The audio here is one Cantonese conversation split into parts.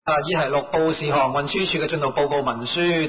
依係六報事項，運輸署嘅進度報告文書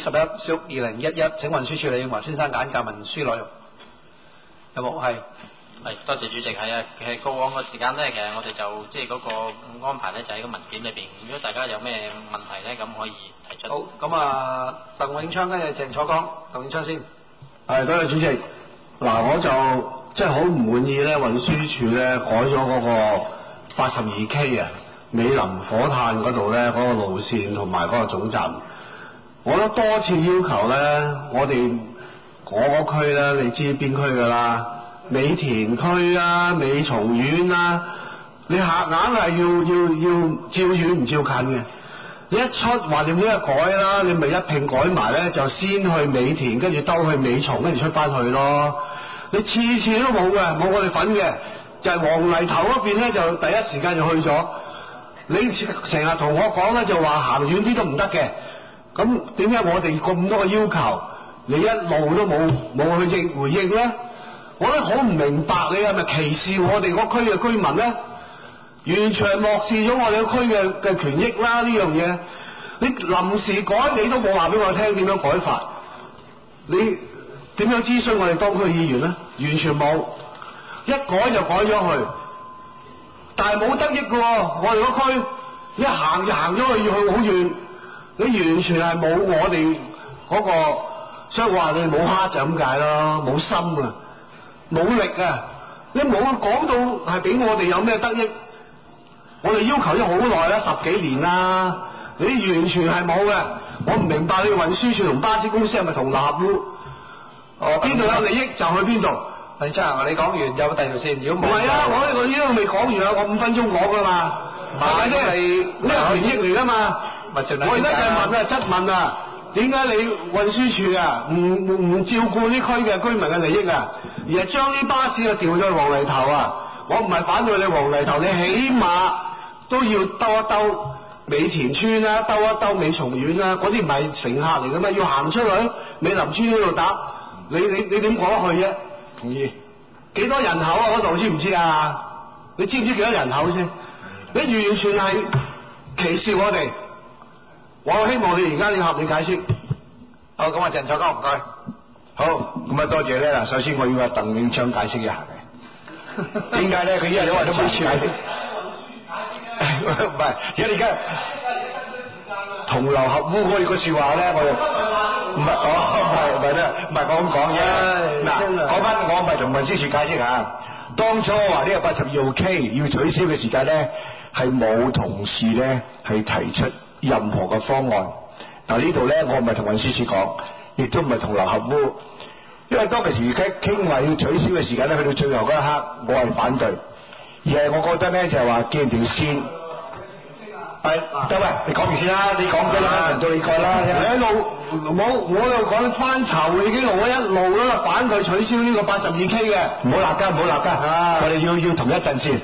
TT11/2011，請運輸署李永華先生簡介文書內容。有冇？係多謝主席。係啊，其實過往個時間呢，其實我哋就即係嗰個安排呢，就喺個文件裏邊。如果大家有咩問題呢，咁可以提出。 好，咁啊，鄧永昌跟住鄭楚江，鄧永昌先。 係，多謝主席。嗱，我就即係好唔滿意咧，運輸署咧改咗嗰個82K 啊，美林火炭嗰度咧嗰個路線同埋嗰個總站，我都多次要求咧，我嗰區咧，你知邊區㗎啦？美田區啊，美松苑啊，你硬係要照遠唔照近嘅。你一出話你呢改啦，你咪一併改埋咧，就先去美田，跟住兜去美松，跟住出翻去咯。你次次都冇嘅，冇我哋份嘅，就係黃泥頭嗰邊咧，就第一時間就去咗。你成日同我講咧，就話行遠啲都唔得嘅。咁點解我哋咁多個要求，你一路都冇去回應咧？我都好唔明白，你係咪歧視我哋嗰區嘅居民咧？完全係漠視咗我哋個區嘅權益啦！呢樣嘢，你臨時改你都冇話俾我聽點樣改法，你點樣諮詢我哋當區議員咧？完全冇，一改就改咗去，但係冇得益嘅喎。我哋個區一行就行咗去，要去好遠，你完全係冇我哋嗰個，所以話你冇蝦就咁解咯，冇心啊，冇力啊，你冇講到係俾我哋有咩得益。我哋要求咗好耐啦，10幾年啦，你完全係冇嘅。我唔明白你運輸署同巴士公司係咪同流合污？邊度有利益就去邊度。 鄧昌，你講完有第二條線，如果冇。 唔係啊，我呢度未講完啊，我5分鐘講噶嘛，係咪先？呢個權益嚟噶嘛。我而家就問啊，點解你運輸署啊唔照顧呢區嘅居民嘅利益啊，而係將啲巴士啊調咗去黃泥頭啊？我唔係反對你黃泥頭，你起碼都要兜一兜美田村啦，兜一兜美松苑啦，嗰啲唔係乘客嚟噶嘛，要行出去美林村呢度搭，你點過得去啫？同意。幾多人口啊？嗰度知唔知啊？你知唔知幾多人口先？你完全係歧視我哋。我希望你而家要合理解釋。 好，咁啊，鄭楚江唔該。 好，咁啊多謝咧。嗱，首先我要阿鄧永昌解釋一下嘅。點解咧？佢一日都話都冇解釋。唔係，而家同流合污嗰個説話咧，我又唔係我咁講啫。嗱，講翻我咪同運輸署解釋下，當初話呢個82號 K 要取消嘅時間咧，係冇同事咧係提出任何嘅方案。嗱，呢度咧，我唔係同運輸署講，亦都唔係同流合污。因為當其時傾話要取消嘅時間咧，去到最後嗰一刻，我係反對，而係我覺得咧就係話既然條線，得喂，你講完先啦，你講咗啦，輪到你講啦。你一路我又講翻籌已經我一路啦反對取消呢個82K 嘅，唔好立㗎，我哋要同一陣先。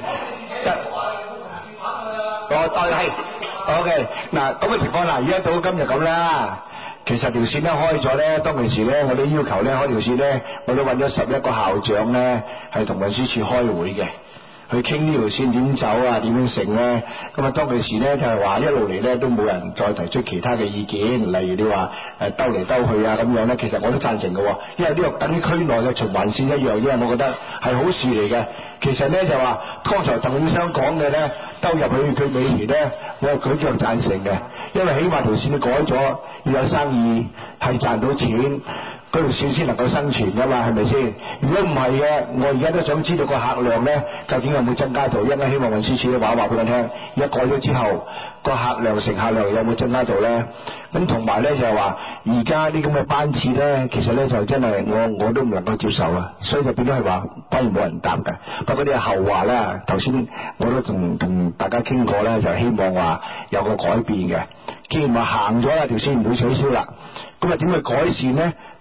係 OK 嗱咁嘅情況嗱，而家到今日咁啦。其實條線咧開咗咧，當其時咧，我哋要求咧開條線咧，我都揾咗11個校長咧，係同運輸署開會嘅，去傾呢條線點走啊，點樣成咧。咁啊，當其時咧就係話一路嚟咧都冇人再提出其他嘅意見，例如你話兜嚟兜去啊咁樣咧，其實我都贊成嘅，因為呢個等於區內嘅循環線一樣，因為我覺得係好事嚟嘅。其實咧就話，剛才鄧永昌講嘅咧，兜入去佢美田咧，我係舉腳贊成嘅，因為起碼條線你改咗，要有生意係賺到錢，嗰條線先能夠生存噶嘛，係咪先？如果唔係嘅，我而家都想知道個客量咧，究竟有冇增加到？因為希望運輸署嘅話俾我聽，而家改咗之後，個客量、乘客量有冇增加到咧？咁同埋咧就係話，而家啲咁嘅班次咧，其實咧就真係我都唔能夠接受啊，所以就變咗係話，當然冇人答嘅。不過啲係後話啦，頭先我都同大家傾過咧，就希望話有個改變嘅。既然話行咗啦，條線唔會取消啦，咁啊點去改善咧？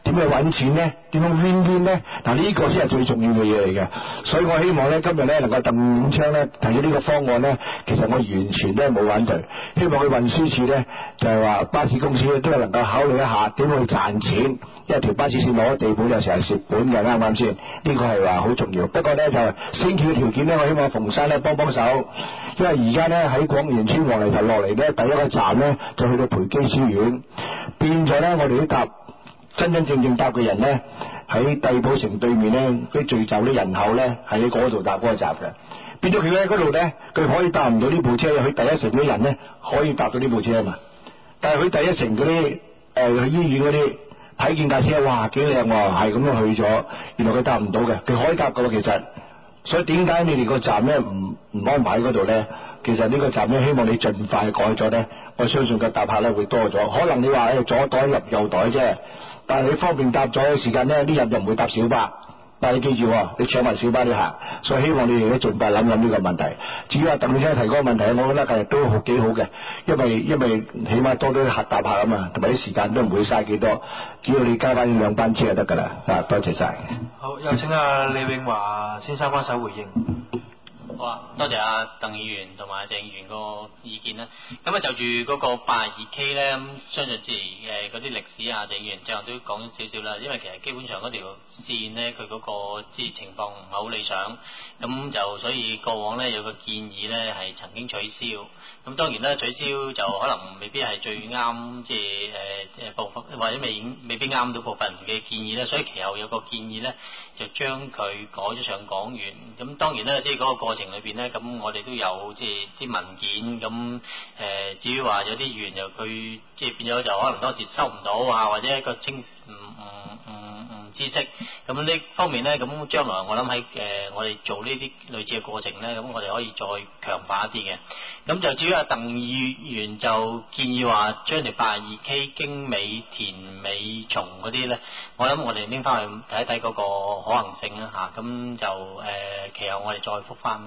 點去揾錢咧？點樣 win 咧？嗱，呢個先係最重要嘅嘢嚟嘅。所以我希望咧今日咧能夠鄧永昌咧提出呢個方案咧，其實我完全都係冇反對。希望佢運輸署咧就係話巴士公司咧都係能夠考慮一下點去賺錢，因為條巴士線攞咗地盤有時係蝕本嘅，啱唔啱先？呢個係話好重要。不過咧就升橋嘅條件咧，我希望馮生咧幫手，因為而家咧喺廣源村黃泥頭落嚟咧，第一個站咧就去到培基書院，變咗咧我哋啲搭真正搭嘅人咧喺帝寶城對面咧，啲聚集啲人口咧喺嗰度搭嗰個站嘅，變咗佢喺嗰度咧，佢可以搭唔到呢部車，去第一城啲人咧可以搭到呢部車啊嘛。但係佢第一城嗰啲去醫院嗰啲睇見架車，哇幾靚喎，係咁樣去咗，原來佢搭唔到嘅，佢可以搭噶喎其實。所以點解你哋個站咧唔安排喺嗰度咧？其實呢個站咧，希望你盡快改咗咧，我相信個搭客咧會多咗。可能你話左袋入右袋啫，但係你方便搭咗嘅時間咧，啲人就唔會搭小巴。但係你記住，你搶埋小巴啲客，所以希望你哋咧盡快諗呢個問題。至於話鄧先生提嗰個問題，我覺得其實都幾好嘅，因為起碼多咗啲客搭客啊嘛，同埋啲時間都唔會嘥幾多，只要你加翻2班車就得㗎啦。多謝晒。 好，有請李永華先生幫手回應。 好啊，多謝阿鄧議員同埋鄭議員個意見啦。咁啊就住嗰個82K咧，咁相信即係嗰啲歷史啊，鄭議員最後都講少少啦。因為其實基本上嗰條線咧，佢嗰個即係情況唔係好理想，咁就所以過往咧有個建議咧係曾經取消。咁當然啦，取消就可能未必係最啱，即係部分或者未必啱到部分人嘅建議咧。所以其後有個建議咧，就將佢改咗上港元。咁當然啦，即係嗰個過程裏邊咧，咁我哋都有即係啲文件咁至於話有啲議員又佢即係變咗就可能當時收唔到啊，或者一個唔知識咁呢方面咧，咁將來我諗喺我哋做呢啲類似嘅過程咧，咁我哋可以再強化一啲嘅。咁就至於阿鄧議員就建議話將條82K 經美田美松嗰啲咧，我諗我哋拎翻去睇一睇嗰個可行性啦嚇，咁就其後我哋再覆翻。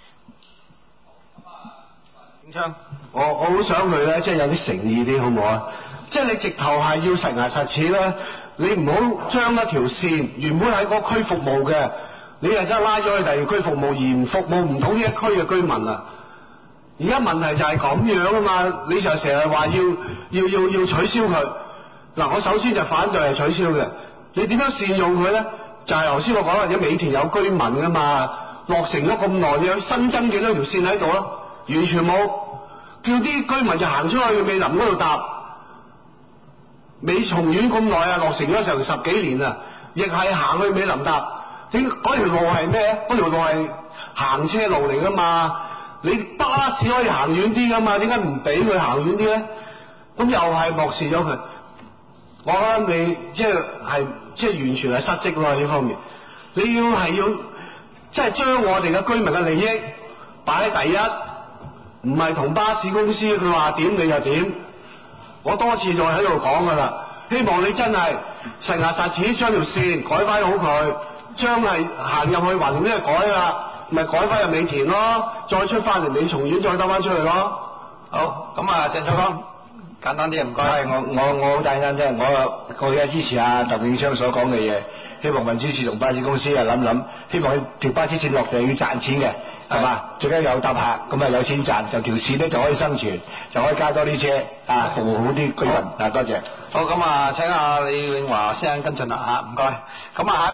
永昌，我好想佢咧，即係有啲誠意啲，好唔好啊？即係你直頭係要實牙實齒咧，你唔好將一條線原本喺嗰區服務嘅，你係真係拉咗去第二區服務，而唔服務唔到呢一區嘅居民啊！而家問題就係咁樣啊嘛，你就成日話要取消佢。嗱，我首先就反對係取消嘅，你點樣善用佢咧？就係頭先我講啦，而家美田有居民噶嘛，落成咗咁耐，你新增幾多條線喺度啊？完全冇，叫啲居民就行出去美林嗰度搭。美松苑咁耐啊，落成咗成10幾年啊，亦係行去美林搭。點嗰條路係咩？嗰條路係行車路嚟噶嘛？你巴士可以行遠啲噶嘛？點解唔俾佢行遠啲咧？咁又係漠視咗佢。我覺得你即係完全係失職咯呢方面。你係要即係將我哋嘅居民嘅利益擺喺第一。唔係同巴士公司佢話點你就點，我多次就喺度講噶啦。希望你真係實牙實齒將條線改翻好佢，將係行入去橫掂都係改啦，咪改翻入美田咯，再出翻嚟美松苑再兜翻出去咯。 好，咁啊鄭秀剛簡單啲唔該。 係我好簡單啫，我而家支持阿鄧永昌所講嘅嘢，希望運輸署同巴士公司啊諗諗，希望佢條巴士線落地要賺錢嘅。係嘛？最緊要有搭客，咁啊有錢賺，就條線咧就可以生存，就可以加多啲車啊，服務好啲居民。多謝。 好，咁啊請阿李永華先生跟進啦嚇，唔該。咁啊